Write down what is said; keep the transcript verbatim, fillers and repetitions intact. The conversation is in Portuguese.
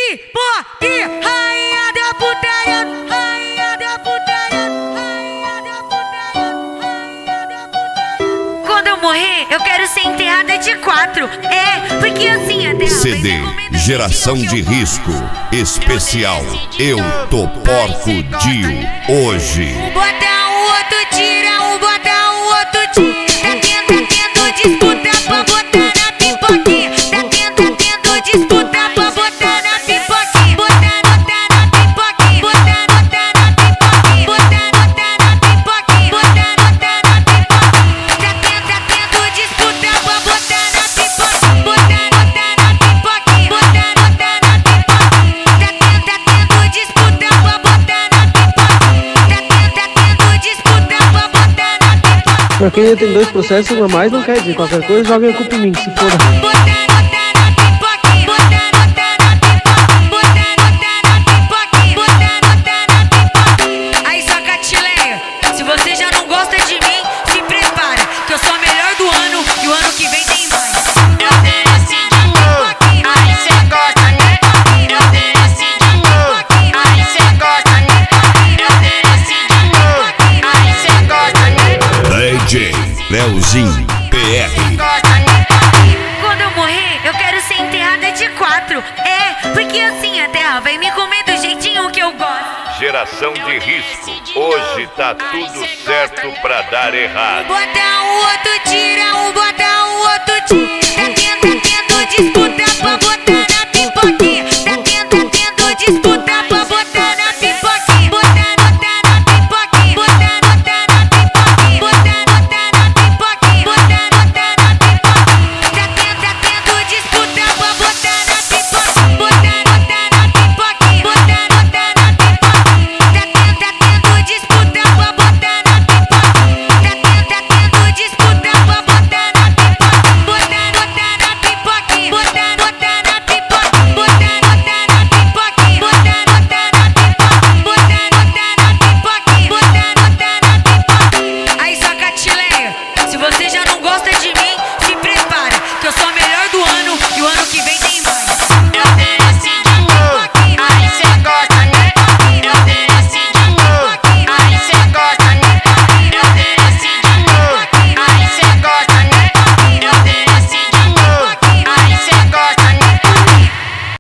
pipoque, rainha da putaria, rainha da putaria, rainha da putaria, rainha da putaria. Quando eu morrer, eu quero ser enterrada de quatro. É, porque assim a terra C D Geração de Risco Especial Eu Tô Porco Dio hoje. Um bota, o outro tira, um bota, o outro tira. Tá tendo, tá tendo disputa pra botar na pipoquinha. Tá tendo, tá tendo disputa pra botar na pipoquinha. Botar, botar na pipoquinha. Botar, botar na pipoquinha. Botar, botar na pipoquinha. Botar, botar na pipoquinha. Tá tendo, tá tendo disputa pra botar na pipoquinha. Botar, botar na pipoquinha. Botar, botar na pipoquinha. Tá tendo, tá tendo disputa pra botar na pipoquinha. Tá tendo, tá tendo disputa pra botar na pipoquinha. Pra quem tem dois processos, um a mais não quer dizer qualquer coisa, joga a culpa em mim, se foda. Aí só Catileia, se você já não gosta de mim, se prepara, que eu sou a melhor do ano e o ano que vem tem mais. Eu tenho esse dinheiro, aí cê gosta, né? Eu tenho esse dinheiro, aí cê gosta, né? Eu tenho esse dinheiro, aí cê gosta, né? D J Leozinho P R. Gosta, né? Quando eu morrer, eu quero ser enterrada de quatro. É, porque assim a terra vai me comer do jeitinho que eu gosto. Geração de Risco. Hoje tá tudo certo pra dar errado. Bota o outro tira, um bota o outro tira. Tá tendo, tá tendo disputa pra botar